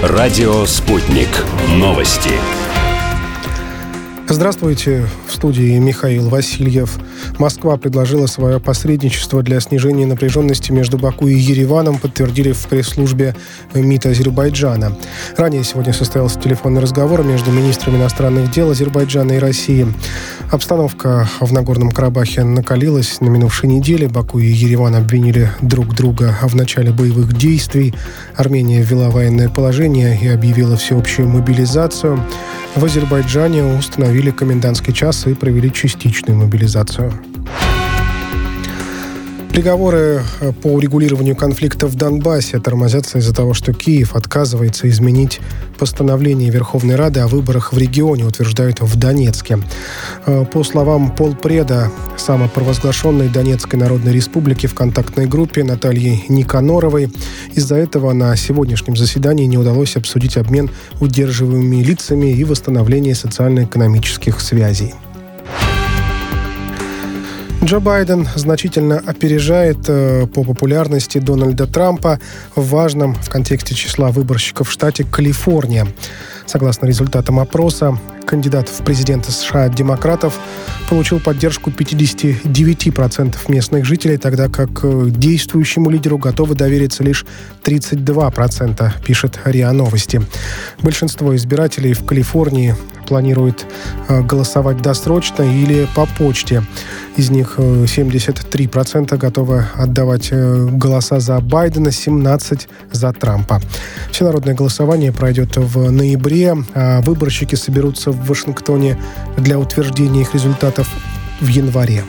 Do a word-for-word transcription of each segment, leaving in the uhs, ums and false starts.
Радио «Спутник». Новости. Здравствуйте. В студии Михаил Васильев. Москва предложила свое посредничество для снижения напряженности между Баку и Ереваном, подтвердили в пресс-службе МИД Азербайджана. Ранее сегодня состоялся телефонный разговор между министрами иностранных дел Азербайджана и России. Обстановка в Нагорном Карабахе накалилась. На минувшей неделе Баку и Ереван обвинили друг друга в начале боевых действий. Армения ввела военное положение и объявила всеобщую мобилизацию. В Азербайджане установили комендантский час и провели частичную мобилизацию. Переговоры по урегулированию конфликта в Донбассе тормозятся из-за того, что Киев отказывается изменить постановление Верховной Рады о выборах в регионе, утверждают в Донецке. По словам полпреда самопровозглашенной Донецкой Народной Республики в контактной группе Натальи Никаноровой, из-за этого на сегодняшнем заседании не удалось обсудить обмен удерживаемыми лицами и восстановление социально-экономических связей. Джо Байден значительно опережает э, по популярности Дональда Трампа в важном в контексте числа выборщиков в штате Калифорния. Согласно результатам опроса, кандидат в президенты США от демократов получил поддержку пятьдесят девять процентов местных жителей, тогда как действующему лидеру готовы довериться лишь тридцать два процента, пишет РИА Новости. Большинство избирателей в Калифорнии планирует голосовать досрочно или по почте. Из них семьдесят три процента готовы отдавать голоса за Байдена, семнадцать процентов за Трампа. Всенародное голосование пройдет в ноябре, а выборщики соберутся в Вашингтоне для утверждения их результатов в январе.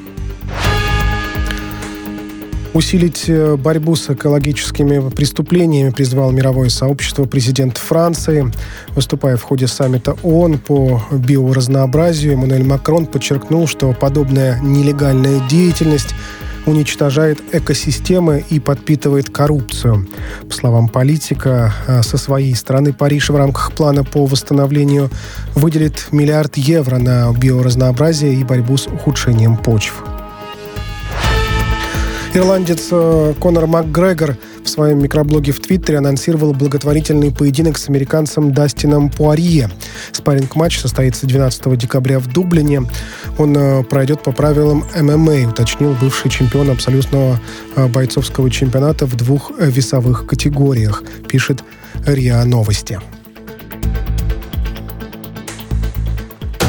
Усилить борьбу с экологическими преступлениями призвал мировое сообщество президент Франции. Выступая в ходе саммита ООН по биоразнообразию, Эммануэль Макрон подчеркнул, что подобная нелегальная деятельность уничтожает экосистемы и подпитывает коррупцию. По словам политика, со своей стороны Париж в рамках плана по восстановлению выделит миллиард евро на биоразнообразие и борьбу с ухудшением почв. Ирландец Конор Макгрегор в своем микроблоге в Твиттере анонсировал благотворительный поединок с американцем Дастином Пуарье. Спарринг-матч состоится двенадцатого декабря в Дублине. Он пройдет по правилам эм эм а, уточнил бывший чемпион абсолютного бойцовского чемпионата в двух весовых категориях, пишет РИА Новости.